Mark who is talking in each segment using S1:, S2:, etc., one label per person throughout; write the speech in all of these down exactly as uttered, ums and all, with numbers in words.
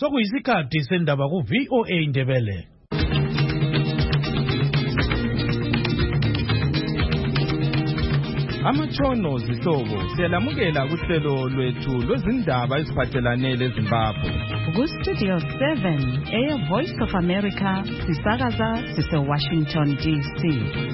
S1: Sokuyisikhathi sendaba ku V O A Indebele. Amatshono zihlobo siyalamukela kuhlelo lwethu lwezindaba eziphathelane leZimbabwe.
S2: Ku Studio seven, Air Voice of America, sisakaza sise Washington D C.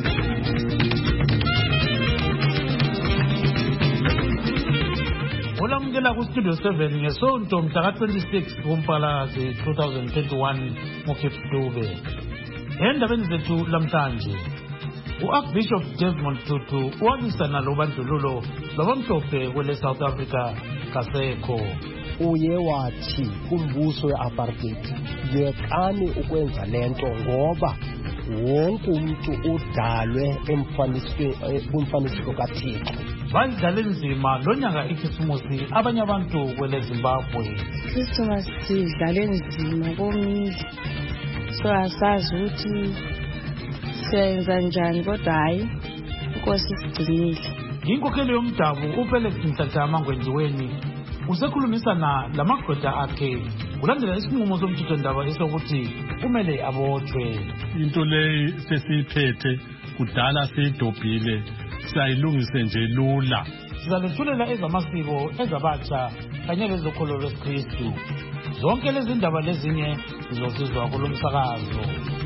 S1: Olamukela ku Studio seven ngesonto mhla twenty-six kuMpalakazi twenty twenty-one ngoKhefdube. Endabeni zethu lamhlanje, u-Archbishop Desmond Tutu wabisana lobandlululo lwabamhlophe kwele South Africa kasekho.
S3: Uye wathi kumbuso we-apartheid yekani ukwenza lento ngoba wonke umuntu udalwe kumfanisiko kaThixo.
S1: Badlale nzima lonyaka ikhisimusi abanye abantu kwele Zimbabwe.
S4: Christmas sidlale nzima komini. So asazi ukuthi senza njani kodwa hayi inkosi sigcinile.
S1: Inkokheli yomdabu uFelix Mhlatshama Ngwenjiweni usekhulumisana lamagoda akhe kulandela isinqumo somthetho ndaba esokuthi kumele abotshwe.
S5: Into le sesiphethe kudala sedobhile sayilungise nje lula.
S1: Sizaluthulela ezamasiko ezabatsha kanye lezokholo lweKristu. Zonke lezi ndaba lezinye zizosizwa kulomsakazo.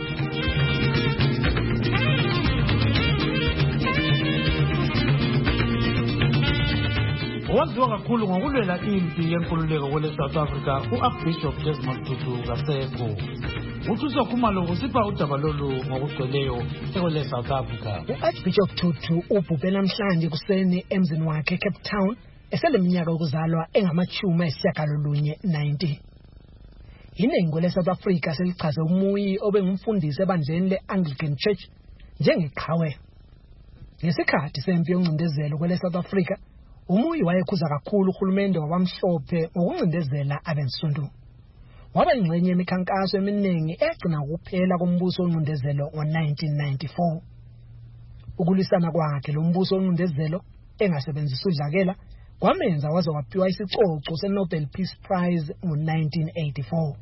S1: Waziwa kakhulu ngokulwela impi yenkululeko kwele South Africa u-Archbishop Desmond Tutu kasekho. Uthuso Khumalo kusipha udaba lolu ngokugcweleyo kwele South Africa.
S6: U-Archbishop Tutu ubhubhe namhlanje kuseni emzini wakhe Cape Town eseleminyaka yokuzalwa engamachumi ayisishiyagalolunye ninety. Iningi le South Africa selichaze umuyi obengumfundisi ebandleni le-Anglican Church njengeqhawe. Ngesikhathi sempi yoncindezelo kwele South Africa, umuyi wayekhuza kakhulu uhulumende wabamhlophe ngokuncindezela abensundu. Waba ingxenye yemikhankaso eminingi egcina ukuphela kombuso woncindezelo ngo-nineteen ninety-four. Ukulwisana kwakhe lo mbuso woncindezelo engasebenzisa udlakela kwamenza waze waphiwa isicoco se-Nobel Peace Prize ngo-nineteen eighty-four.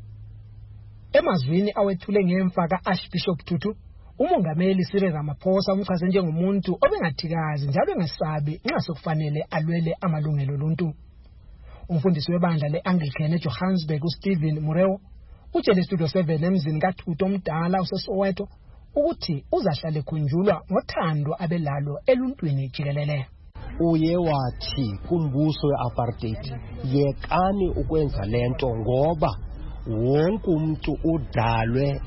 S6: Emazwini awethule ngemfa ka-Archbishop Tutu, umongameli Cyril Ramaphosa umchaze njengomuntu obengathikazi njalo engesabi nxa sokufanele alwele amalungelo oluntu. Umfundisi webandla le-Anglican eJohannesburg uStephen Moreau utshele Studio seven emzini kaTutu omdala useSoweto ukuthi uzahlala ekhunjulwa ngothando abelalo eluntwini jikelele.
S3: Uye wathi kumbuso we-apartheid yekani ukwenza lento ngoba wonke umuntu udalwe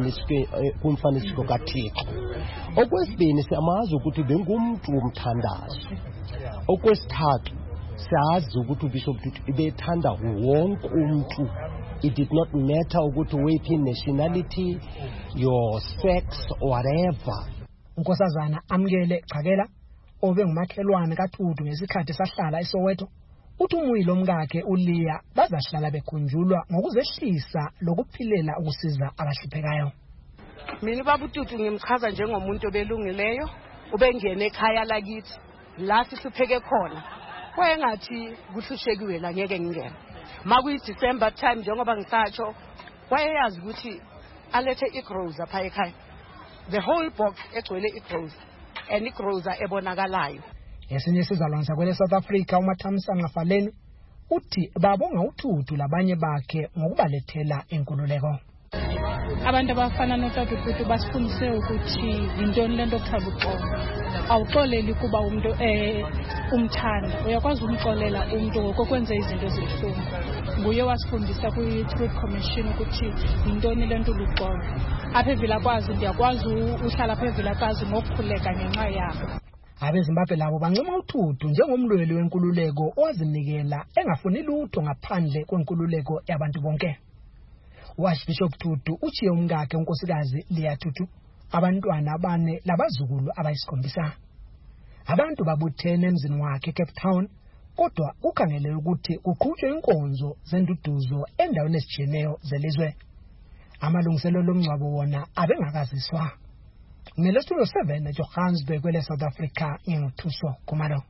S3: kumfanisiko kaThixo. Okwesibini siyamazi ukuthi bengumuntu womthandazo. Okwesithathu siyazi ukuthi uBishop Tutu ebethanda wonke umuntu. It did not matter ukuthi wephi nationality, your sex, whatever.
S6: Unkosazana Amkele Qhakela obengumakhelwane kaTutu ngesikhathi sahlala eSoweto uthi umuyilo omkakhe uLeah bazahlala bekhunjulwa ngokuzehlisa lokuphilela ukusiza abahluphekayo.
S7: Mina baba uTutu ngimchaza njengomuntu obelungileyo ubengene ekhaya lakithi la sisupheke khona. Wayengathi kuhlushekiwe la ngeke ngingene. Makuyi December time njengoba ngisatsho wayeyazi ukuthi alethe igroza phaya ekhaya. The whole box egcwele igroza and igroza ebonakalayo.
S6: Esinye sizalwanisa kwele South Africa uMathamsanqa Faleni uthi babonga uTutu labanye bakhe ngokubalethela inkululeko.
S8: Abantu abafana noTata uTutu basifundise ukuthi intoni lento okuthanda uxolo. Awuxoleli kuba umuntu eh umthanda, uyakwazi umxolela umuntu ngokwenza izinto ezihlungu. Nguye wasifundisa ku-Truth Commission ukuthi intoni lento luxolo. Apha eVilakazi ndiyakwazi uhlala apha eVilakazi ngokukhuleka ngenxa yakho.
S6: AbeZimbabwe labo bancoma uTutu njengomlweli wenkululeko owazinikela engafuni lutho ngaphandle kwenkululeko yabantu bonke. U-Archbishop Tutu uchiye umkakhe unkosikazi Leah Tutu abantwana abane labazukulu abayisikhombisa. Abantu babuthene emzini wakhe Cape Town kodwa ukhangelele ukuthi kuqhutshwe inkonzo zenduduzo endaweni ezijiyeneyo zelizwe. Amalungiselelo omngcwabo wona abengakaziswa. Ngele Studio seven eJohannesburg kwele South Africa nginguthuso Khumalo.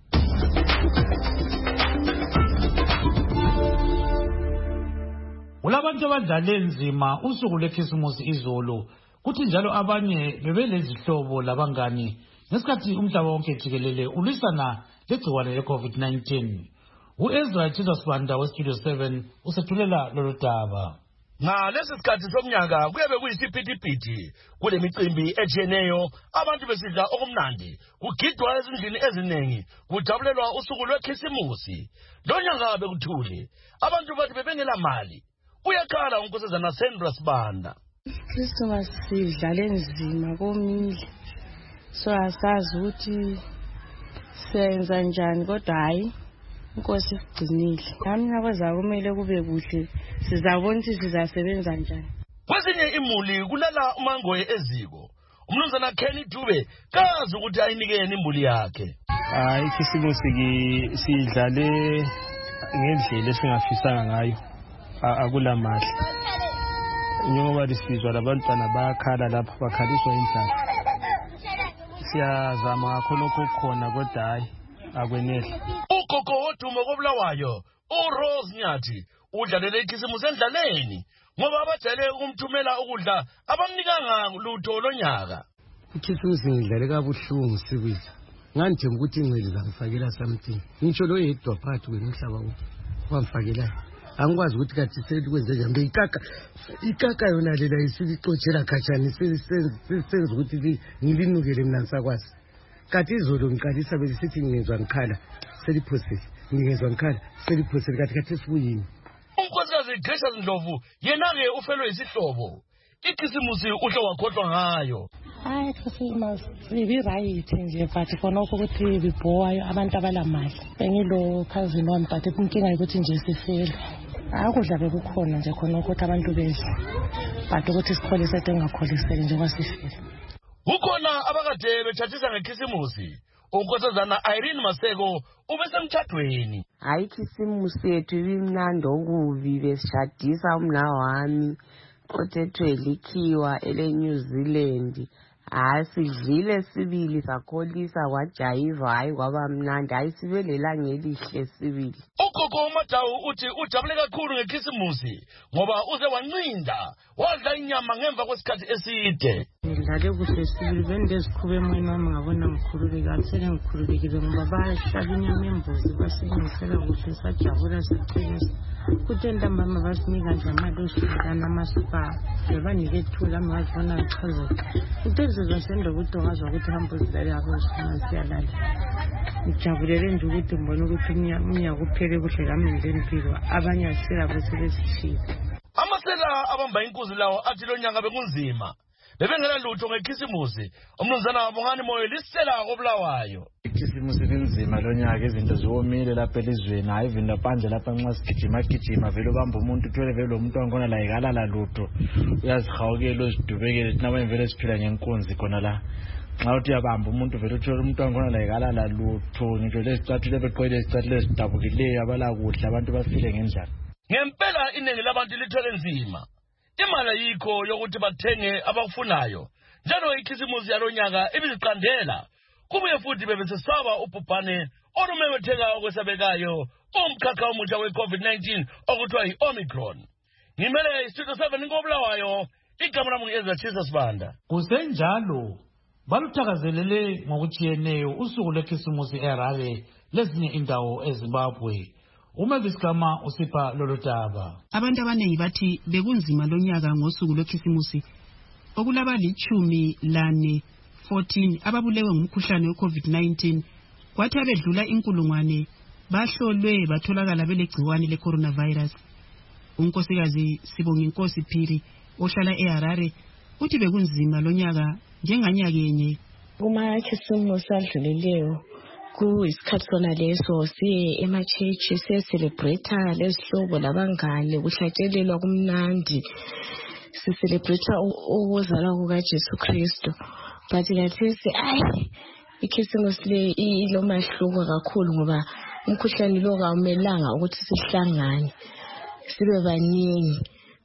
S1: Ulabantu abadlale nzima usuku lwekhisimusi izolo, kuthi njalo abanye bebelezihlobo labangani ngesikhathi umhlaba wonke jikelele ulwisana legciwane le-COVID nineteen. U-Ezra Chisasbanda we-Studio seven usethulela lolu daba.
S9: Ngalesi sikhathi somnyaka kuyabe kuyisiphithiphithi kule micimbi etshiyeneyo, abantu besidla okumnandi, kugidwa ezindlini eziningi, kujabulelwa usuku lwekhisimusi. Lo nyaka bekuthule, abantu bathi bebengela mali. Uyakhala unkosazana Sandra Sibanda.
S4: Christmas sidlale nzima komile, so asazi ukuthi senza njani, kodwa hayi Inkosi sigcinile. Nami nakwaza kumele kube kuhle, sizabona ukuthi sizasebenza njani.
S9: Kwezinye imuli kulala umangoye eziko. Umnumzana Kenny Dube kazi ukuthi ayinikeni imbuli yakhe.
S10: Hayi ikhisimusi sidlale ngendlela esingafisanga ngayo. Akula mali. Njengoba lisizwa labantwana bayakhala lapha, bakhaliswa indlala. Siyazama kakhulu ukukhona kodwa hayi akwenele.
S9: Ugogo wodumo koBulawayo uRose Nyathi udlalele ikhisimusi endlaleni ngoba abajale ukumthumela ukudla abamnikanga lutho lonyaka.
S3: Ikhisimusi ngidlale kabuhlungu sibili. Ngandithemba ukuthi ingcwele zangifakela something. Ngisho lo yedwa phakathi kwemhlaba wamfakela. Angikwazi ukuthi kathi selikwenze njani. Ikaka ikaka yona lela isilixotsela khatshani senze ukuthi ngilinukele mina ngisakwazi. Kathi izolo ngiqalisa belisithi ngizwa ngikhala seliphosile, ngizwa ngikhala seliphosile, kathi kathi sibuyini.
S9: Unkosikazi Gracious Ndlovu yena-ke ufelwe isihlobo. Ikhisimusi uhle wakhohlwa ngayo.
S11: Hayi Christmas ibi-right nje but khonokho ukuthi bibhowayo abantu abalamali. Bengilo cousin wami but inkinga yokuthi nje sifele. Akudla bekukhona nje khonokho ukuthi abantu bedla, but ukuthi sikholise engakholiseki nje kwasifele.
S9: Ukhona abakade bethathisa ngekhisimusi. Unkosazana Irene Maseko ubesemthathweni.
S12: Hayi ikhisimusi yethu ibimnandi okubi, besishadisa umna wami othethwe likhiwa ele New Zealand. Hayi sidlile sibili sakholisa kwajayiva, hayi kwaba mnandi, hayi sibelela ngelihle sibili.
S9: Ugogo uMadawu uthi ujabule kakhulu ngekhisimusi ngoba uze wancinda wadla inyama ngemva kwesikhathi eside.
S11: Ngidlale kuhle sibili, bendezikhube emoyeni wami ngabona ngikhululeka, sele ngikhululekile ngoba bayahlaba inyama yembuzi basilungisela kuhle, sajabula sichelesa. Kuthe ntambama basinika nje amadosika namasipa, bebanike ithula ngazibona ngichazeka. Kuthe zizwa sendoda ukuthi ngazwa ukuthi hamba uzidlale abosima siyalala. Ngijabulele nje ukuthi ngibona ukuthi umnyaka uphele kuhle kamenze impilo, abanye asela besebesishila.
S9: Amasela abamba inkuzi lawo athi lo nyanga bekunzima. Bebengela lutho ngekhisimusi. Umnumzana Bongani Moyo lisela koBulawayo.
S10: Ikhisimusi linzima lo nyaka, izinto ziwomile lapha elizweni, hayi ivinda panje lapha nxa sigijima gijima vele ubamba umuntu uthwele vele umuntu wangona la ikalala lutho. Uyazihawukela uzidubekele thina bayimvele siphila ngenkunzi khona la. Nxa uthi uyabamba umuntu vele uthwele umuntu wangona la ikalala lutho, ngitsho lesicathule beqwele isicathulo esidabukileyo abala kudla abantu bafile ngendlala.
S9: Ngempela iningi labantu lithwele nzima. Imali ayikho yokuthi bathenge abakufunayo. Njalo ikhisimusi yalonyaka ibiziqandela. Kubuye futhi bebesesaba ubhubhane olumemetheka okwesabekayo, umkhakha omutsha we-COVID nineteen okuthiwa yi-Omicron. Ngimele iStudio seven koBulawayo, igama lami Ezra Chisasbanda.
S1: Kusenjalo baluthakazelele ngokujiyeneyo usuku lwekhisimusi eHarare lezinye indawo eZimbabwe. Umavis Gama usipha lolu daba.
S13: Abantu abaningi bathi bekunzima lonyaka ngosuku lwekhisimusi. Okulaba lichumi lane fourteen ababulewe ngumkhuhlane we-COVID nineteen, kwathi abedlula inkulungwane bahlolwe batholakala belegciwane le-coronavirus. Unkosikazi Sibonga Inkosi Phiri ohlala eHarare uthi bekunzima lonyaka njenganyakenye.
S4: Kuma khisimusi adlulileyo kuyisikhathi sona leso siye emachechi siyecelebrate lesihlobo labangane, kuhlatshelelwa kumnandi, sicelebrate ukuzalwa kukaJesu Kristu. But lathesi ayi ikhisimusi le ilomahluko kakhulu ngoba umkhuhlane lo kawumelanga ukuthi sihlangane sibe baningi,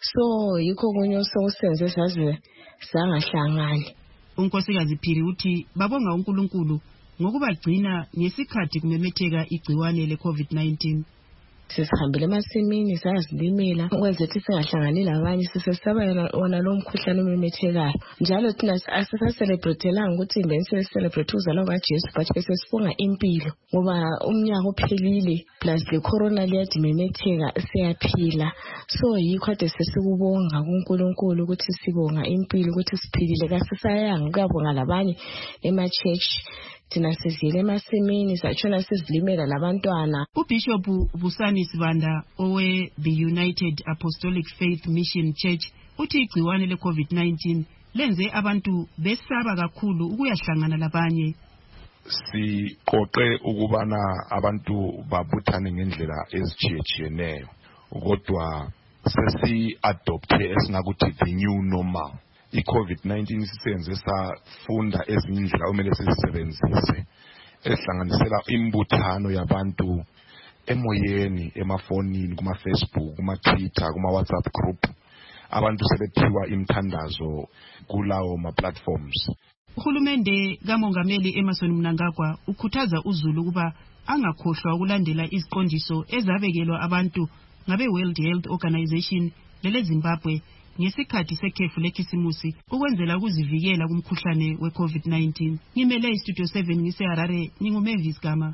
S4: so yikho kunye sokusenze saziwe sangahlangani.
S13: Unkosikazi Phiri uthi babonga uNkulunkulu ngokubagcina ngesikhathi kumemetheka igciwane le-COVID nineteen.
S4: sisihambele emasimini sayazilimela ukwenza ukuthi singahlangani labanye sisesaba wona lo mkhuhlane omemethekayo njalo thina asisacelebratelanga ukuthi imbe sesicelebrate uzalwa kaJesu but bese sibonga impilo ngoba umnyaka uphelile plus le corona liyadimemetheka siyaphila so yikho kade sesikubonga kuNkulunkulu ukuthi sibonga impilo ukuthi siphilile kasisayanga kuyabonga labanye ema church thina sizile emasimini satshona sizilimela labantwana.
S13: uBishop Busani Sibanda owe the United Apostolic Faith Mission Church uthi igciwane le COVID nineteen lenze abantu besaba kakhulu ukuyahlangana labanye.
S14: Siqoqe ukubana abantu babuthane ngendlela ezitshiyeneyo kodwa sesi adopte esingakuthi the new normal. I-COVID nineteen sisenze safunda ezinye indlela okumele sizisebenzise esihlanganisela imbuthano yabantu emoyeni, emafonini, kuma-Facebook, kuma-Twitter, kuma-WhatsApp group. Abantu sebephiwa imthandazo kulawo ma-platforms.
S13: Uhulumende kaMongameli Emmerson Mnangagwa ukhuthaza uZulu ukuba angakhohlwa ukulandela iziqondiso ezabekelwa abantu ngabe World Health Organization lele Zimbabwe ngesikhathi sekhefu lekhisimusi ukwenzela ukuzivikela kumkhuhlane we-COVID nineteen. Ngimele iStudio seven ngiseHarare, nginguMavis Gama.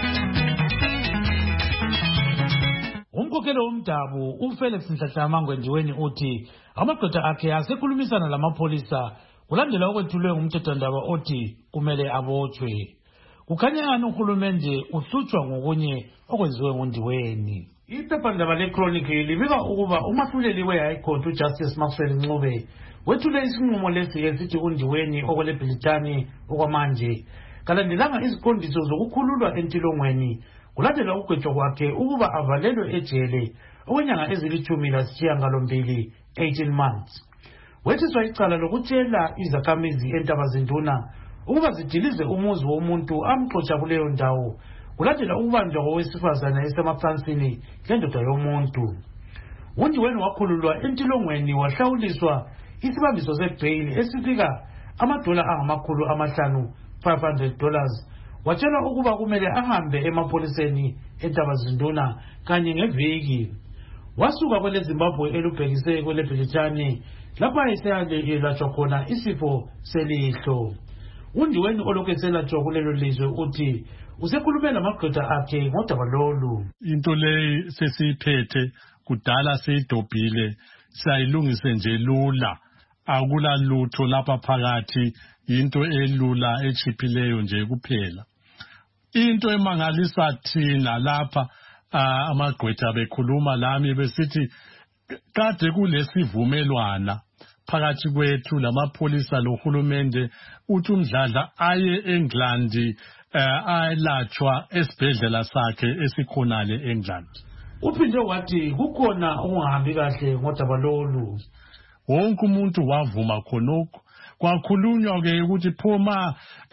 S1: Umkhokheli womdabu uFelix Nhlanhla Ngwendiweni uthi amadoda akhe asekhulumisana lamapholisa kulandela okwethulwe ngumthethwandaba othi kumele abotshwe. Kukhanya ngani uhulumende uhlutshwa ngokunye okwenziwe nguNdiweni. Iphephandaba leChronicle libika ukuba umahluleli we-High Court uJustice Maxwell Ncube wethule isinqumo lesi esithi uNdiweni okweleBhilitani okwamanje kalandelanga iziqondiso zokukhululwa entilongweni kulandela ukugwetshwa kwakhe ukuba avalelwe ejele okwenyanga ezilithumi lasishiyagalombili eighteen months. Wethiswa icala lokutshela izakhamizi eNtabazinduna ukuba zidilize umuzi womuntu amxotsha kuleyo ndawo kulandela ukubanjwa kowesifazana esemacansini lendoda yomuntu. uNdiweni wakhululwa entilongweni wahlawuliswa isibambiso sebail esifika amadola angamakhulu amahlanu five hundred dollars. Watshelwa ukuba kumele ahambe emapholiseni eNtabazinduna kanye ngeviki. Wasuka kwele Zimbabwe elubhekise kwele Bhilitani lapho ayeseyalatshwa khona isifo selihlo. uNdiweni olokhu eselatshwa kulelo lizwe uthi usekhulume lamagqwetha akhe ngodaba lolu.
S5: Into leyi sesiyiphethe kudala seyidobhile sayilungise nje lula akula lutho lapha phakathi into elula echiphileyo nje kuphela. Into emangalisa thina lapha amagqwetha bekhuluma lami besithi kade kulesivumelwana phakathi kwethu lamapholisa lohulumende uthi uMdladla aye eNgilandi ayelatshwa esibhedlela sakhe esikhonale eNgilandi.
S1: Uphinde wathi kukhona okungahambi kahle ngodaba lolu.
S5: Wonke umuntu wavuma khonokho. Kwakhulunywa ke ukuthi phoma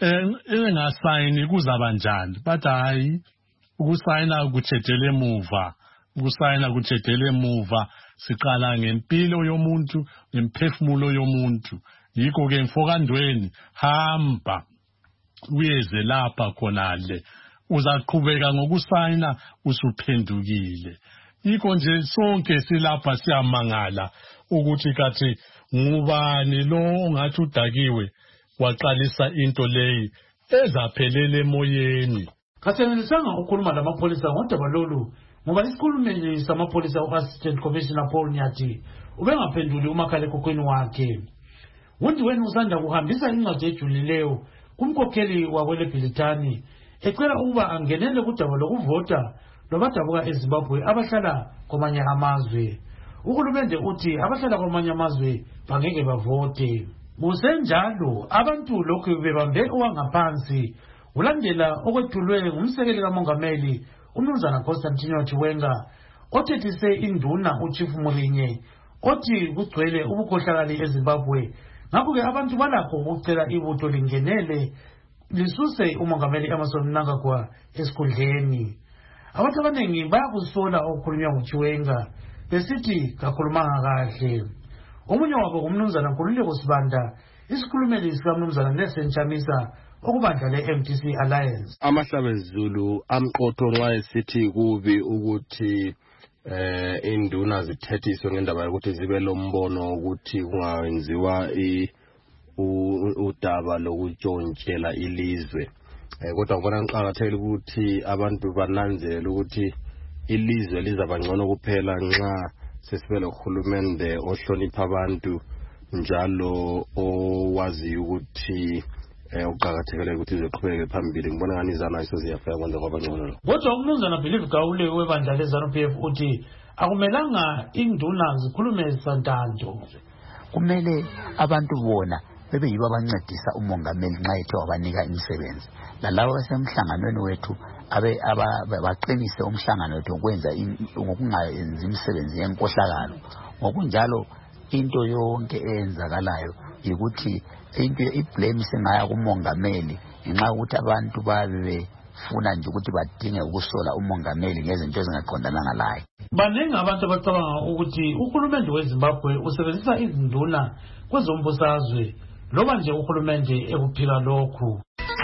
S5: engasayini kuzaba njani. Bathi hayi ukusayina kuthethele emuva. Ukusayina kuthethele emuva. Siqala ngempilo yomuntu, ngemphefumulo yomuntu. Yikho ke mfokandweni hamba uyeze lapha khonale. Uzaqhubeka ngokusayina usuphendukile. Yikho nje sonke silapha siyamangala ukuthi kathi ngubani lo ongathi udakiwe waqalisa into leyi ezaphelele emoyeni.
S1: Kasenelisanga ukukhuluma lamapholisa ngodaba lolu ngoba isikhulumeli samapholisa u-Assistant Commissioner Paul Nyati ubengaphenduli umakhalekhukhwini wakhe. uNdiweni usanda kuhambisa incwadi ejulileyo kumkhokheli wakwele Bhilitani ecela ukuba angenele kudaba lokuvota lobadabuka eZimbabwe abahlala kwamanye amazwe. Uhulumende uthi abahlala kwamanye amazwe bangeke bavote. Kusenjalo abantu lokhu bebambe owangaphansi ulandela okwethulwe ngumsekeli kaMongameli uMnumzana Constantino Chiwenga othethise induna uChief Mulinye othi kugcwele ubukhohlakali eZimbabwe. Ngakho-ke abantu balakho ukucela ibutho lingenele lisuse uMongameli Emmerson Mnangagwa esikhundleni. Abantu abaningi bayakusola okukhulunywa nguChiwenga besithi kakhulumanga kahle. Omunye wabo ngumnumzana Nkululeko Sibanda, isikhulumeli sikaMnumzana Nelson Chamisa okubandla le-M D C Alliance.
S15: Amahlabezulu amqotho nxa esithi kubi ukuthi eh induna zithethiswe ngendaba yokuthi zibe lombono ukuthi kungawenziwa i udaba lokutshontshela ilizwe. Kodwa ngibona kuqakathekile ukuthi abantu bananzele ukuthi ilizwe lizabangcono kuphela nxa sesibe lohulumende ohlonipha abantu njalo owazi ukuthi uqakathekile ukuthi izoqhubeke phambili. Ngibona ngani izana isoze yafika kwenza kwabangcono.
S1: Kodwa umnumzana Believe Gawule webandla le-ZANU P F uthi akumelanga induna zikhulume santanto.
S16: Kumele abantu bona bebe yibo abancedisa umongameli nxa ethe wabanika imisebenzi. Lalawo basemhlanganweni wethu abe abaqinise umhlangano wethu ukwenza ngokungayenzi imisebenzi yenkohlakalo. Ngokunjalo into yonke eyenzakalayo ukuthi into iblame singaya kumongameli ngenxa ukuthi abantu babe funa nje ukuthi badinge ukusola umongameli ngezinto ezingaqondana laye.
S1: Baningi abantu abacabanga ukuthi uhulumende weZimbabwe usebenzisa izinduna kwezombusazwe loba nje uhulumende ekuphika lokhu.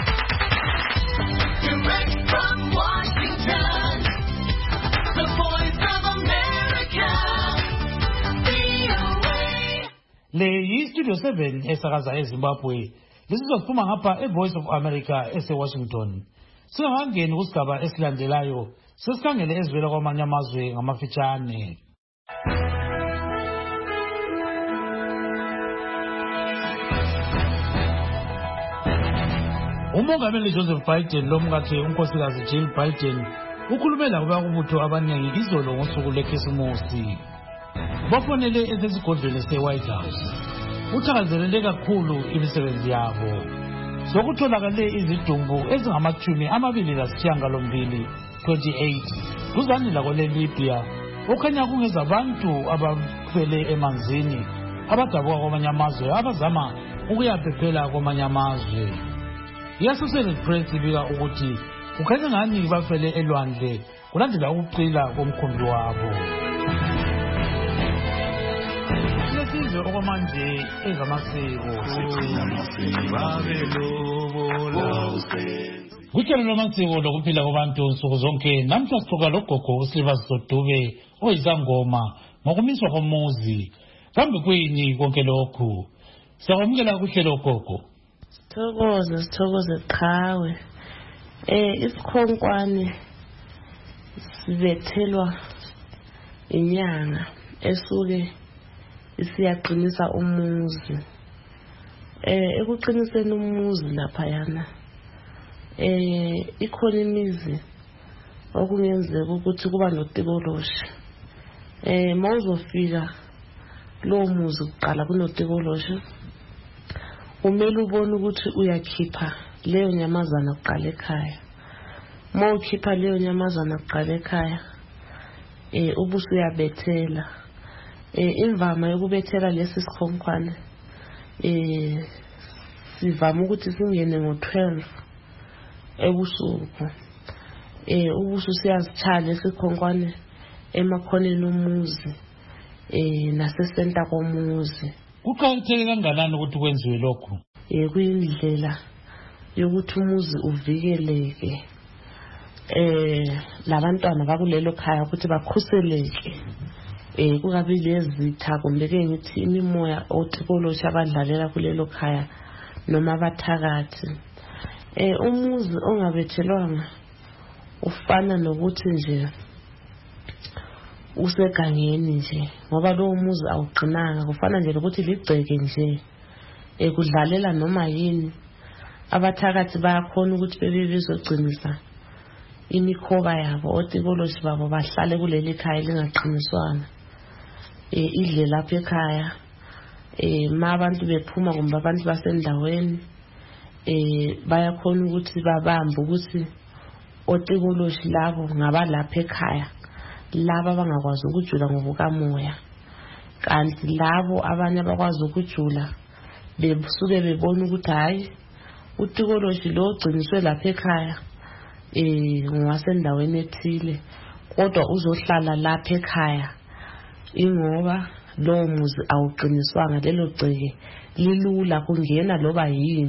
S1: Le yi-Studio seven esakaza eZimbabwe. Lesizophuma ngapha e-Voice of America ese-Washington. Singakangeni kusigaba esilandelayo sesikhangele ezivela kwamanye amazwe ngamafitshane. Umongameli Joseph Biden lomkakhe unkosikazi Jill Biden ukhulume labo bakubutho abaningi izolo ngosuku lekhisimusi. Bafonele esigodlweni se-White House. Uthakazelele kakhulu imisebenzi yabo. Sokutholakale izidumbu ezingamachumi amabili lasishiyagalombili twenty-eight duzane lakole Libya okhanya kungezabantu abafele emanzini abadabuka kwamanye amazwe abazama ukuyaphephela kwamanye amazwe. I-Associated Press ibika ukuthi kukhanya ngani bafele elwandle kulandela ukuqila komkhumbi wabo. Lesizwe okwamanje ezamasiko kuhlelo lwamasiko lokuphila kwabantu nsuku zonke. Namhla sixoxa logogo uSilvers Dube oyizangoma ngokumiswa komuzi. Kambe kuyini konke lokhu? Siyamukela kuhlelo gogo.
S4: Sithokoze sithokoze qhawe. Eh isikhonkwane sibethelwa inyanga esuke isiyaqinisa umuzi. Eh ekuqiniseni umuzi lapha yana eh ikhona imizi okungenzeka ukuthi kuba notikoloshe. Eh mawuzofika lo muzi uqala kunotikoloshe umele ubone ukuthi uyakhipha leyo nyamazana kuqala ekhaya. Mawukhipha leyo nyamazana kuqala ekhaya eh ubuso uyabethela. Eh imvama yokubethela lesi sikhonkwane eh sivama ukuthi singene ngo twelve ebusuku. Eh ubuso siyazithala esikhonkwane emakhoneni omuzi eh nasesenta komuzi.
S1: Kuqakatheke kangakanani ukuthi kwenziwe lokho?
S4: Eh kuyindlela yokuthi umuzi uvikeleke. Eh labantwana bakulelo khaya ukuthi bakhuseleke. Eh kungabi lezitha kumbe ke ngithi imimoya otikolosha abadlalela kulelo khaya noma abathakathi. Eh umuzi ongabethelwanga ufana nokuthi nje usegangeni nje ngoba lo muzi awuqinanga. Kufana nje ukuthi ligceke nje ekudlalela noma yini. Abathakathi bayakhona ukuthi bebe bezogcinisa imikhoba yabo otikoloshi babo bahlale kuleli khaya lingaqiniswana. Eh idle lapha ekhaya eh ma abantu bephuma kumbe abantu basendaweni eh bayakhona ukuthi babambe ukuthi otikoloshi labo ngabalapha ekhaya laba bangakwazi ukujula ngobukamoya. Kanti labo abanye abakwazi ukujula besuke bebona ukuthi hayi utikoloshi lo ogciniswe lapha ekhaya eh ngwasendaweni ethile kodwa uzohlala lapha ekhaya ingoba lo muzi awuqiniswanga lelo gceke lilula kungena loba yini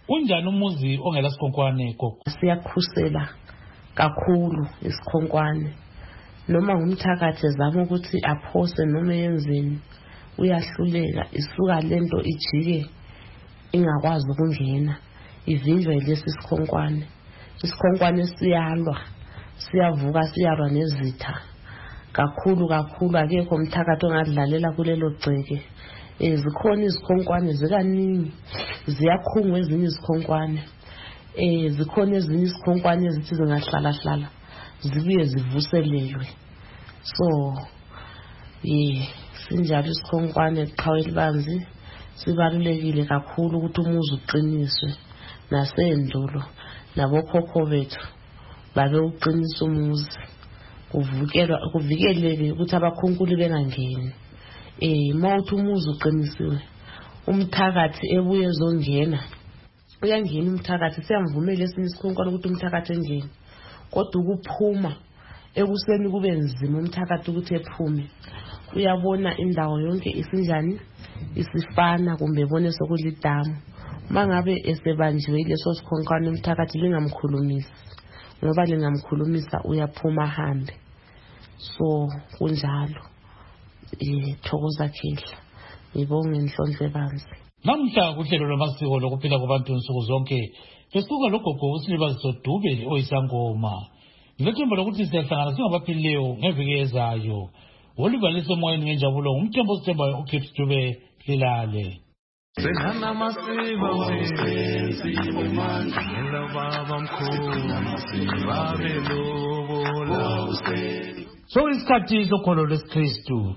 S1: Unjani umuzi ongela sikhonkwane gogo?
S12: Siyakhusela kakhulu isikhonkwane. Noma ngumthakathi ezama ukuthi aphose noma yenzeni uyahluleka, isuka lento ijike ingakwazi ukungena, ivinjwe lesi sikhonkwane. Isikhonkwane siyalwa, siyavuka siyalwa nezitha kakhulu kakhulu. Akekho umthakathi ongadlalela kulelo gceke. Eh zikhona izikhonkwane zikaningi, ziyakhungwa ezinye izikhonkwane. Eh zikhona ezinye izikhonkwane ezithi zingahlala hlala zibuye zivuselelwe. So eh sinjalo isikhonkwane qhawe libanzi sibalulekile kakhulu ukuthi umuzi uqiniswe, nasendulo nabokhokho bethu babe uqinisa umuzi kuvikelwa kuvikeleke ukuthi abakhunkuli bengangeni. Eh mawuthi umuzi uqinisiwe, umthakathi ebuye ezongena uyangena umthakathi, siyamvumela esinye isikhonkwane ukuthi umthakathi engene, kodwa ukuphuma ekuseni kube nzima umthakathi ukuthi ephume. Uyabona indawo yonke isinjani, isifana kumbe bone sokulidamu. Mangabe esebanjiwe leso sikhonkwane umthakathi lingamkhulumisi, ngoba lingamkhulumisa uyaphuma hambe. So kunjalo. Eh thokoza khehla. Ngibonge inhlonhle banzi.
S1: Namhla kuhlelo lwamasiko lokuphila kwabantu insuku zonke besuka logogo uSilibaziso Dube oyisangoma. Ngilethemba lokuthi siyahlangana singabaphilileyo ngeviki ezayo. Oliver lesemoyeni ngenjabulo ngumthembo sithembayo uKips Dube lilale.
S17: Sehana masiba wenzi bomandla ngela baba mkhulu babe lobola useli.
S1: So isikhathi sokholo lwesikristu.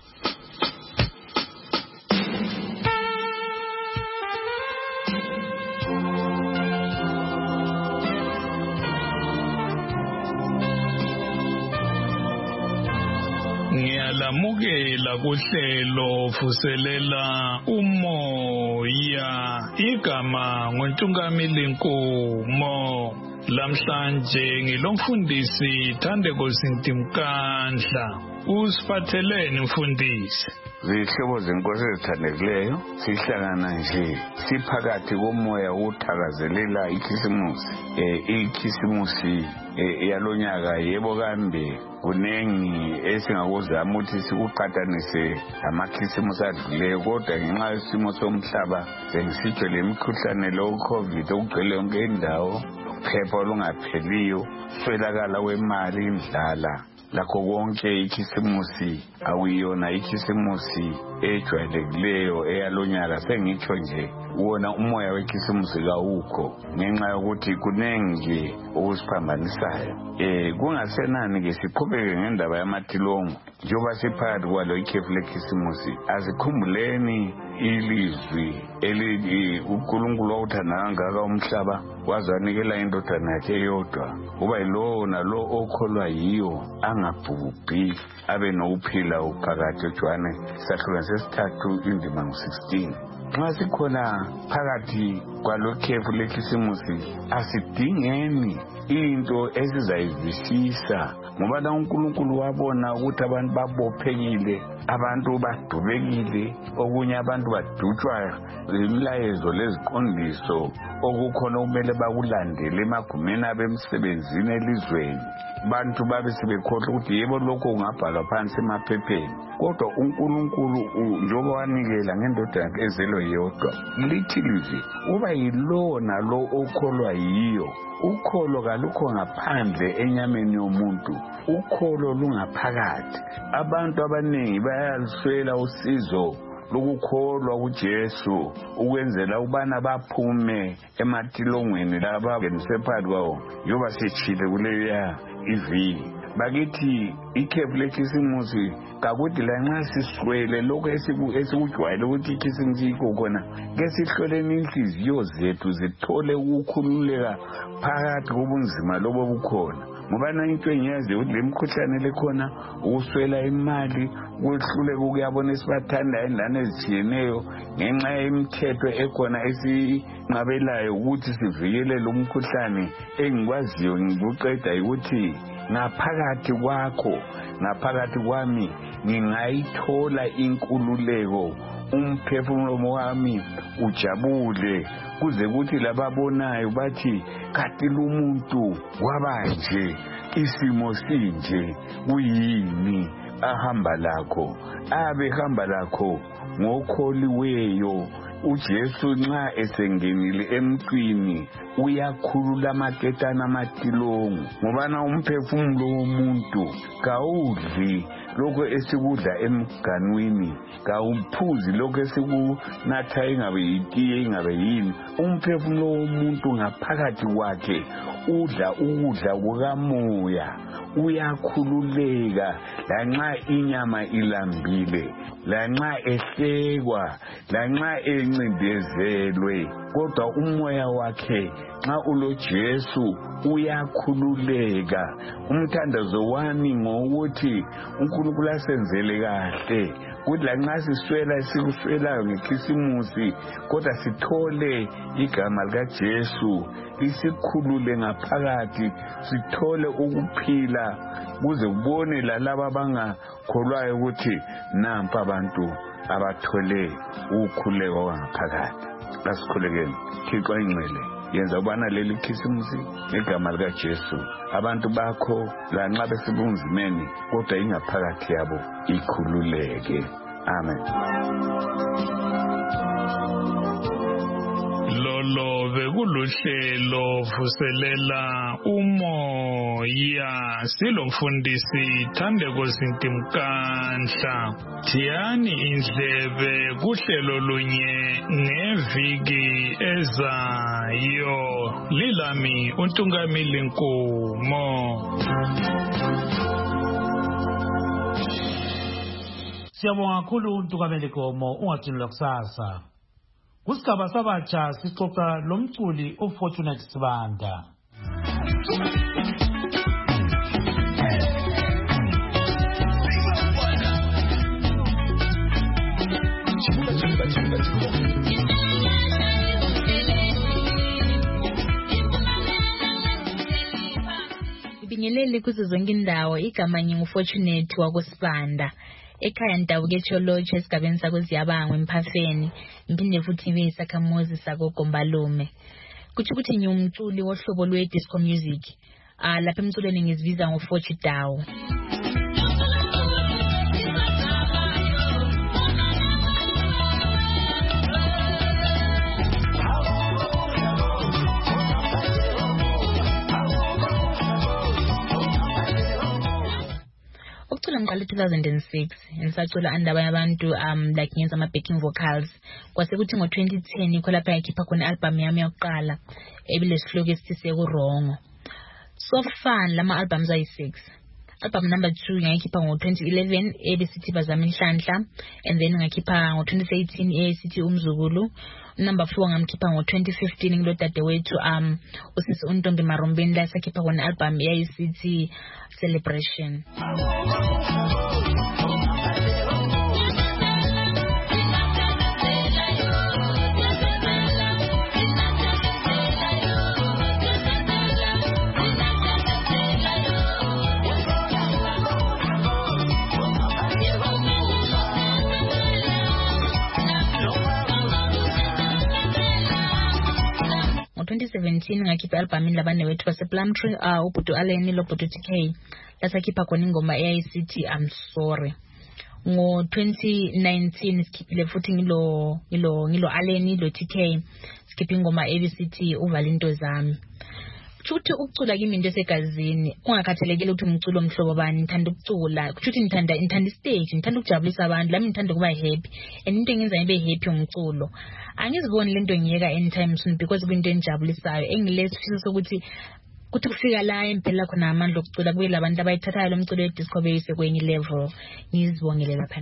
S17: Ngiyalamukela kuhlelo fuselela umoya igama ngoNtungamili Nkomo. Lamhlanje ngilomfundisi Thandeko Sintimkandla. Usiphatheleni mfundisi?
S18: Zihlobo zenkosi ezithandekileyo, sihlangana nje siphakathi komoya wokuthakazelela ikhisimusi. Eh ikhisimusi yalonyaka yebo kambe kunengi esingakuzama ukuthi sikuqhathanise amakhisimusi adluleyo, kodwa ngenxa yesimo somhlaba sengisitsho lemikhuhlane lo COVID okugcwele yonke indawo, phepha olungapheliyo, swelakala kwemali, indlala, lakho konke ikhisimusi awuyona ikhisimusi ejwayelekileyo eyalonyaka. Sengitsho nje wona umoya wekhisimusi kawukho ngenxa yokuthi kunengi okusiphambanisayo. Eh kungasenani ke siqhubeke ngendaba yamatilongo njengoba siphakathi kwalo ikhefu lekhisimusi. Azikhumbuleni ilizwi elithi uNkulunkulu wawuthanda kangaka umhlaba waze wanikela indodana yakhe eyodwa, kuba yilowo nalo okholwa yiyo angabhubhi abe nokuphila uphakathi. eJohane isahluko sesithathu indima ngo-sixteen. Nxa sikhona phakathi kwalo khefu lekhisimusi asidingeni into esizayivisisa, ngoba la uNkulunkulu wabona ukuthi abantu babophekile, abantu badubekile, okunye abantu badutshwa imilayezo leziqondiso okukhona kumele bakulandele emagumeni abemsebenzini elizweni. Bantu babe sebekhohlwa ukuthi yebo lokho kungabhalwa phansi emaphepheni, kodwa uNkulunkulu njengoba wanikela ngendodana yakhe ezelwe yodwa, lithi lithi uba yilowo nalo okholwa yiyo. Ukholo kalukho ngaphandle enyameni yomuntu, ukholo lungaphakathi. Abantu abaningi bayaluswela usizo lokukholwa kuJesu ukwenzela ubana baphume ematilongweni laba ngesephakathi kwawo, yoba sechile kuleya iviki. Bakithi ikhefu lekhisimusi kakuthi lanxa siswele lokho esikujwayele ukuthi ikhisimusi yikho khona, ke sihloleni inhliziyo zethu zithole ukukhululeka phakathi kobunzima lobo bukhona. Ngoba na into engiyazi ukuthi lemikhuhlane lekhona, ukuswela imali, ukwehluleka ukuyabona esibathandayo endlane ezitshiyeneyo ngenxa yemithetho ekhona esinqabelayo ukuthi sivikelele umkhuhlane. Engikwaziyo ngikuqeda ukuthi ngaphakathi kwakho, ngaphakathi kwami ngingayithola inkululeko, umphefumulo wami ujabule kuze kuthi lababonayo bathi kanti lumuntu wabanje isimo sinje kuyini ahamba lakho abe hamba lakho ngokholiweyo. uJesu nxa esengenile emntwini uyakhulula amaketana amatilongo ngobana umphefumulo womuntu kawudli lokho esikudla emganwini, kawuphuzi lokho esikunatha ingabe yitiye ingabe yini. Umphefumulo womuntu ngaphakathi kwakhe udla ukudla kukamoya, uyakhululeka lanxa inyama ilambile, lanxa ehlekwa, lanxa encindezelwe, kodwa umoya wakhe nxa uloJesu uyakhululeka. Umthandazo wami ngokuthi uNkulunkulu asenzele kahle, kuthi lanxa siswela sikuswelayo ngekhisimusi, kodwa sithole igama likaJesu lisikhulule ngaphakathi, sithole ukuphila kuze kubone lalabo abangakholwayo ukuthi nampa abantu abathole ukukhuleka ngaphakathi. Asikhulekeni. Thixo ingcwele, yenza ubana leli khisimusi ngegama likaJesu abantu bakho lanxa besebunzimeni kodwa ingaphakathi yabo ikhululeke. Amen.
S17: Lolo bekuluhlelo vuselela umoya, silomfundisi Thandeko Zintimkanhla. Thiyani indlebe kuhlelo lunye ngeviki ezayo. Lilami uNtungamili Nkomo.
S1: Siyabonga kakhulu uNtungamili Nkomo, ungathini kusasa. Kusigaba sabatsha sixoxa lomculi uFortunate Sibanda.
S19: Ibingelele kuzo zonke indawo, igama nginguFortunate wakoSibanda. Ekhaya ndabuke eCholotsho esigabeni sakoZiyabangwe eMphafeni, ngiphinde futhi ngibe isakhamuzi sakoGombalume. Kuthi ukuthi ngiwumculi wohlobo lwe-disco music. Ah lapha emculweni ngizibiza ngoFortudawo. Ngiqale two thousand six ngisacula andaba yabantu um like ngenza ama backing vocals. Kwase kuthi ngo twenty ten ikho lapha yakhipha khona album yami yokuqala ebile sihloko esithi sekurongo. So fun lama albums ayi six. Album number two ngayikhipha ngo twenty eleven ebisithi Bazama Inhlanhla, and then ngakhipha ngo twenty eighteen esithi Umzukulu. Number four ngamkhipha ngo twenty fifteen ngilo dadewethu um usisi uNtombi Marombeni la sakhipha khona album eyisithi Celebration. twenty seventeen ngakhipha album labane wethu base Plumtree uh uBhuti Aleni lo Bhuti T K lasakhipha khona ingoma eyayisithi I'm Sorry. Ngo twenty nineteen sikhiphile futhi ngilo ngilo ngilo Aleni lo T K sikhipha ingoma ebisithi Uvala Into Zami. Futhi ukucula kimi into esegazini, ungakhathalekile ukuthi umculo omhlobo bani, ngithanda ukucula. Futhi ngithanda ngithanda stage, ngithanda ukujabulisa abantu, lami ngithanda kuba happy. And into engenza ngibe happy umculo. Angiziboni lento ngiyeka anytime soon because into engijabulisayo. Engilesifiso sokuthi kuthi kufika la empela khona amandla okucula kube labantu abayithathayo lo mculo wedisco beyise kwenye level. Ngizibongele lapha.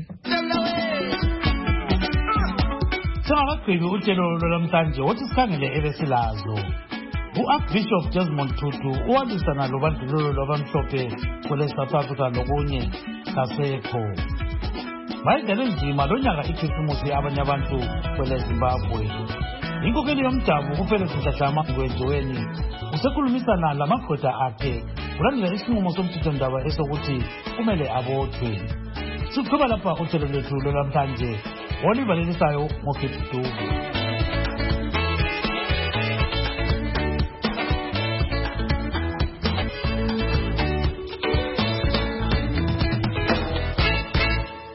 S1: Singakagqibi utshelo lwamhlanje wothi sikhangele ebesilazo. U-Archbishop Desmond Tutu uwalisana lobandlululo lwabamhlophe kwele South Africa lokunye kasekho. Bayidlale nzima lonyaka ikhisimusi abanye abantu kwele Zimbabwe. Inkokeli yomdabu kuFelix Mhlahlama ngwenziweni usekhulumisana lamakhotha akhe kulandela isinqumo somthethondaba esokuthi kumele abothwe. Siqhuba lapha uhlelo lwethu lwamhlanje olivalisayo ngoKhephtubu.